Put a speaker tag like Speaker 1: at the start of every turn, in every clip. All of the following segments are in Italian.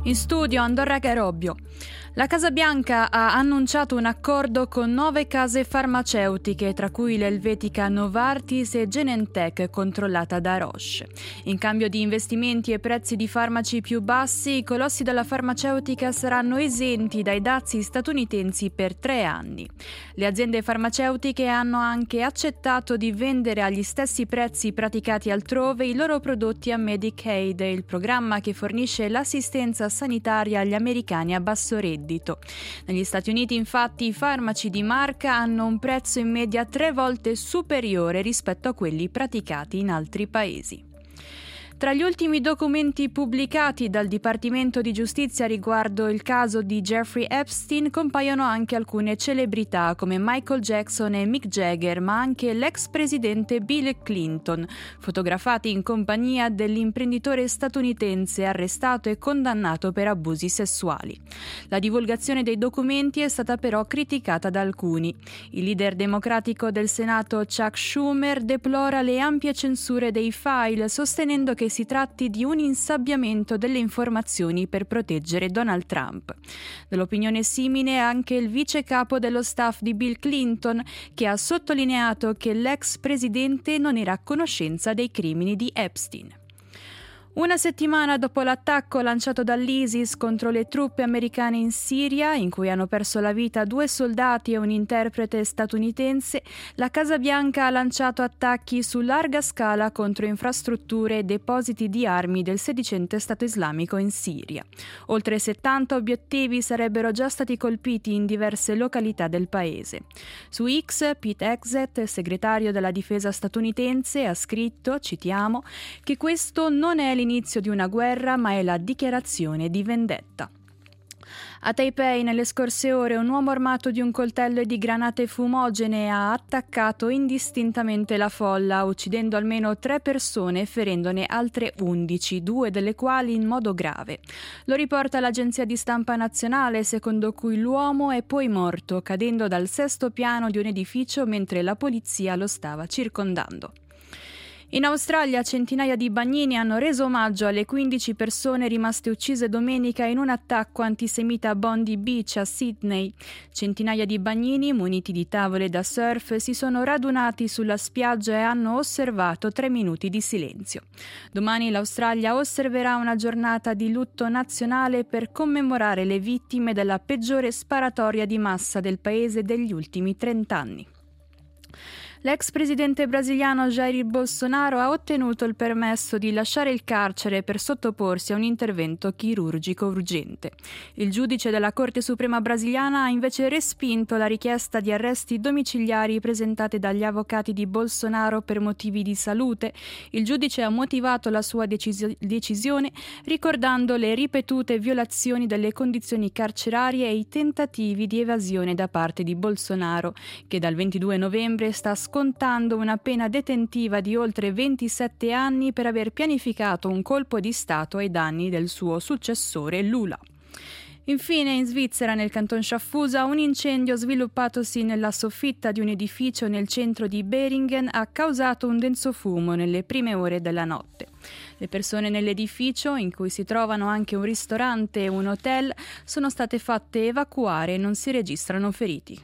Speaker 1: In studio Andorra Garobbio. La Casa Bianca ha annunciato un accordo con 9 case farmaceutiche, tra cui l'elvetica Novartis e Genentech, controllata da Roche. In cambio di investimenti e prezzi di farmaci più bassi, i colossi della farmaceutica saranno esenti dai dazi statunitensi per 3 anni. Le aziende farmaceutiche hanno anche accettato di vendere agli stessi prezzi praticati altrove i loro prodotti a Medicaid, il programma che fornisce l'assistenza sanitaria agli americani a basso reddito. Negli Stati Uniti, infatti, i farmaci di marca hanno un prezzo in media 3 volte superiore rispetto a quelli praticati in altri paesi. Tra gli ultimi documenti pubblicati dal Dipartimento di Giustizia riguardo il caso di Jeffrey Epstein compaiono anche alcune celebrità come Michael Jackson e Mick Jagger, ma anche l'ex presidente Bill Clinton, fotografati in compagnia dell'imprenditore statunitense arrestato e condannato per abusi sessuali. La divulgazione dei documenti è stata però criticata da alcuni. Il leader democratico del Senato Chuck Schumer deplora le ampie censure dei file, sostenendo che si tratti di un insabbiamento delle informazioni per proteggere Donald Trump. Dell'opinione simile anche il vice capo dello staff di Bill Clinton, che ha sottolineato che l'ex presidente non era a conoscenza dei crimini di Epstein. Una settimana dopo l'attacco lanciato dall'ISIS contro le truppe americane in Siria, in cui hanno perso la vita 2 soldati e un interprete statunitense, la Casa Bianca ha lanciato attacchi su larga scala contro infrastrutture e depositi di armi del sedicente Stato Islamico in Siria. Oltre 70 obiettivi sarebbero già stati colpiti in diverse località del paese. Su X, Pete Hegseth, segretario della difesa statunitense, ha scritto, citiamo, che questo non è l'inizio di una guerra, ma è la dichiarazione di vendetta. A Taipei, nelle scorse ore, un uomo armato di un coltello e di granate fumogene ha attaccato indistintamente la folla, uccidendo almeno 3 persone e ferendone altre 11, 2 delle quali in modo grave. Lo riporta l'agenzia di stampa nazionale, secondo cui l'uomo è poi morto, cadendo dal 6° piano di un edificio mentre la polizia lo stava circondando. In Australia centinaia di bagnini hanno reso omaggio alle 15 persone rimaste uccise domenica in un attacco antisemita a Bondi Beach a Sydney. Centinaia di bagnini muniti di tavole da surf si sono radunati sulla spiaggia e hanno osservato 3 minuti di silenzio. Domani l'Australia osserverà una giornata di lutto nazionale per commemorare le vittime della peggiore sparatoria di massa del paese degli ultimi 30 anni. L'ex presidente brasiliano Jair Bolsonaro ha ottenuto il permesso di lasciare il carcere per sottoporsi a un intervento chirurgico urgente. Il giudice della Corte Suprema brasiliana ha invece respinto la richiesta di arresti domiciliari presentate dagli avvocati di Bolsonaro per motivi di salute. Il giudice ha motivato la sua decisione ricordando le ripetute violazioni delle condizioni carcerarie e i tentativi di evasione da parte di Bolsonaro, che dal 22 novembre sta scontando una pena detentiva di oltre 27 anni per aver pianificato un colpo di Stato ai danni del suo successore Lula. Infine, in Svizzera, nel canton Schaffhausen, un incendio sviluppatosi nella soffitta di un edificio nel centro di Beringen ha causato un denso fumo nelle prime ore della notte. Le persone nell'edificio, in cui si trovano anche un ristorante e un hotel, sono state fatte evacuare e non si registrano feriti.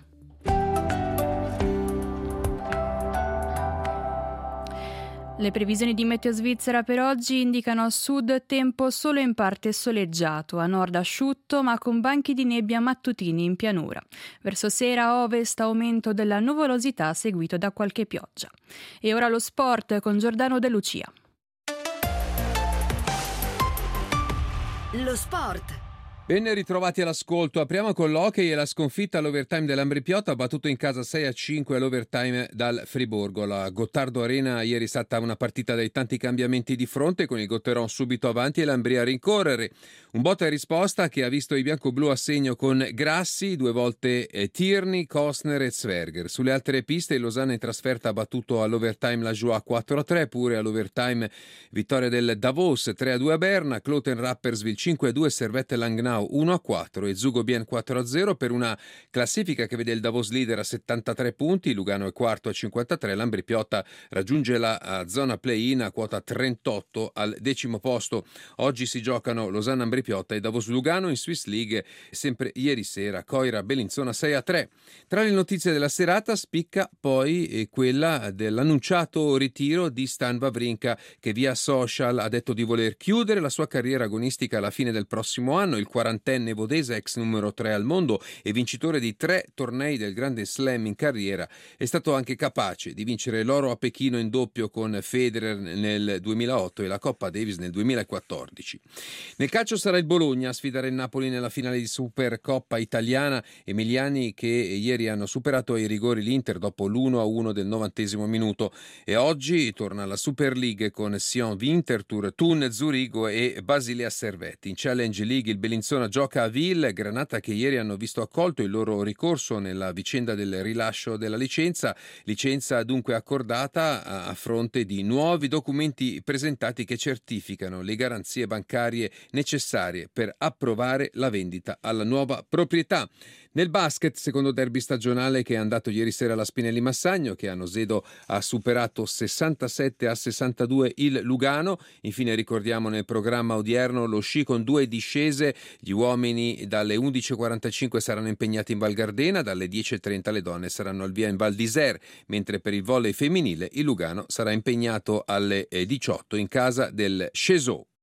Speaker 1: Le previsioni di Meteo Svizzera per oggi indicano a sud tempo solo in parte soleggiato, a nord asciutto ma con banchi di nebbia mattutini in pianura. Verso sera a ovest aumento della nuvolosità seguito da qualche pioggia. E ora lo sport con Giordano De Lucia.
Speaker 2: Lo sport.
Speaker 3: Ben ritrovati all'ascolto. Apriamo con l'hockey e la sconfitta all'overtime dell'Ambrì-Piotta, ha battuto in casa 6-5 all'overtime dal Friburgo. La Gottardo Arena ieri è stata una partita dai tanti cambiamenti di fronte, con il Gotteron subito avanti e l'Ambrì a rincorrere. Un botta e risposta che ha visto i bianco-blu a segno con Grassi, 2 volte Tierney, Kostner e Zwerger. Sulle altre piste il Losanna in trasferta ha battuto all'overtime la Joie 4-3, pure all'overtime vittoria del Davos 3-2 a Berna, Kloten Rapperswil 5-2, Servette Langnau Reichenau 1-4 e Zugobien 4-0 per una classifica che vede il Davos leader a 73 punti, Lugano è quarto a 53, l'Ambri Piotta raggiunge la zona play-in a quota 38 al 10° posto. Oggi si giocano Losanna Ambri Piotta e Davos Lugano in Swiss League, sempre ieri sera Coira Bellinzona 6-3. Tra le notizie della serata spicca poi quella dell'annunciato ritiro di Stan Wawrinka, che via social ha detto di voler chiudere la sua carriera agonistica alla fine del prossimo anno. Il 40enne vodese, ex numero 3 al mondo e vincitore di 3 tornei del Grande Slam in carriera, è stato anche capace di vincere l'oro a Pechino in doppio con Federer nel 2008 e la Coppa Davis nel 2014. Nel calcio sarà il Bologna a sfidare il Napoli nella finale di Supercoppa italiana. Emiliani che ieri hanno superato ai rigori l'Inter dopo l'1-1 del 90° minuto, e oggi torna alla Super League con Sion Winterthur, Thun Zurigo e Basilea Servette. In Challenge League il Bellinzona gioca a Ville, Granata che ieri hanno visto accolto il loro ricorso nella vicenda del rilascio della licenza dunque accordata a fronte di nuovi documenti presentati che certificano le garanzie bancarie necessarie per approvare la vendita alla nuova proprietà. Nel basket, secondo derby stagionale che è andato ieri sera alla Spinelli Massagno, che a Nosedo ha superato 67-62 il Lugano. Infine ricordiamo nel programma odierno lo sci con 2 discese. Gli uomini dalle 11.45 saranno impegnati in Val Gardena, dalle 10.30 le donne saranno al via in Val d'Isère, mentre per il volley femminile il Lugano sarà impegnato alle 18 in casa del Cheseaux.